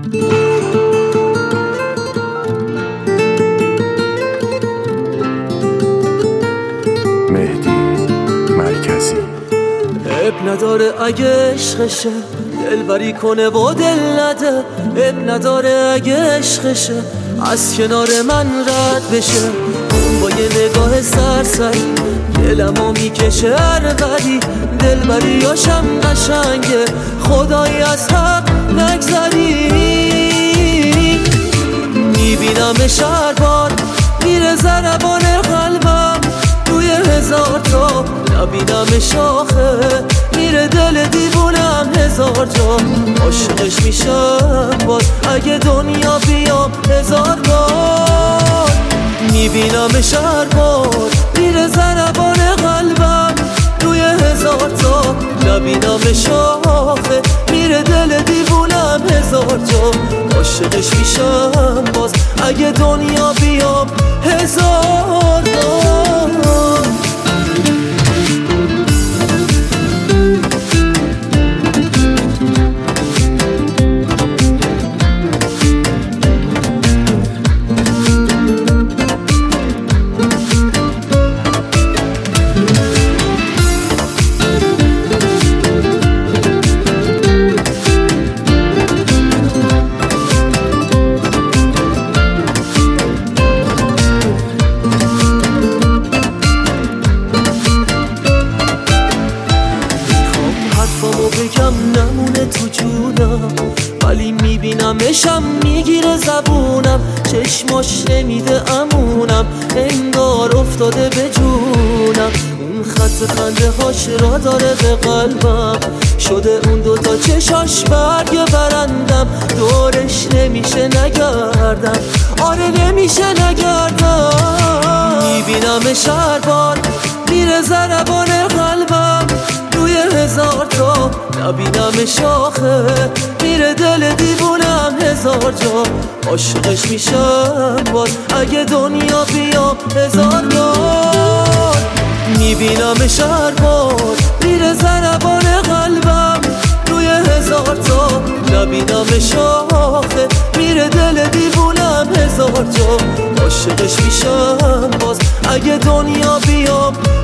مهدی مرکزی. اب نداره اگه عشقشه دلبری کنه و دل نده، اب نداره اگه عشقشه از کنار من رد بشه. اون با یه نگاه سرسری دلمو میکشه هربری، دلبریاشم قشنگه خدایی از حق نگذری. میبینمش هر بار میره ضربان قلبم روی هزار تا، نبینمش آخه میره دل دیوونم هزار جا. عاشقش میشم باز اگه دنیا بیام هزار بار، میبینمش هر بار میره ضربان قلبم روی هزار تا، نبینمش آخه میره دل دیوونم هزار جا. عاشقش میشم باز اگه دنیا بیام هزار بار. حرفامو بگم نمونه تو جونم، ولی میبینمشم میگیره زبونم، چشماش نمیده امونم انگار افتاده به جونم. اون خط خنده هاش را داره به قلبم، شده اون دوتا چشاش برگ برندم، دورش نمیشه نگردم، آره نمیشه نگردم. میبینمش هر بار میره ضربان قلبم روی هزار تا، نبینمش آخه میره دل دیوونم هزار جا. عاشقش میشم باز اگه دنیا بیام هزار بار، میبینمش هر بار میره ضربان قلبم روی هزار تا، نبینمش آخه میره دل دیوونم هزار جا. عاشقش میشم باز اگه دنیا بیام